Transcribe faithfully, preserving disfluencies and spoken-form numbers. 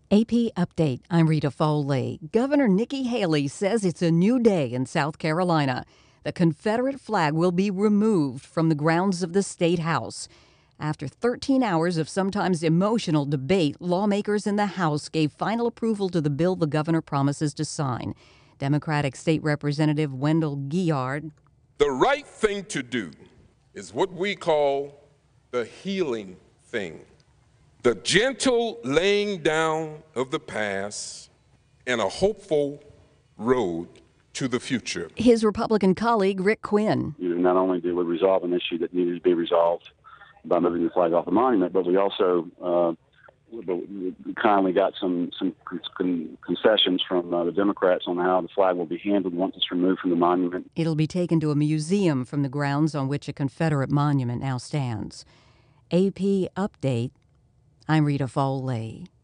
A P Update. I'm Rita Foley. Governor Nikki Haley says it's a new day in South Carolina. The Confederate flag will be removed from the grounds of the State House. After thirteen hours of sometimes emotional debate, lawmakers in the House gave final approval to the bill the governor promises to sign. Democratic State Representative Wendell Guillard. The right thing to do is what we call the healing thing. The gentle laying down of the past and a hopeful road to the future. His Republican colleague, Rick Quinn. You know, not only did we resolve an issue that needed to be resolved by moving the flag off the monument, but we also uh, we kindly got some, some con- concessions from uh, the Democrats on how the flag will be handled once it's removed from the monument. It'll be taken to a museum from the grounds on which a Confederate monument now stands. A P Update. I'm Rita Foley.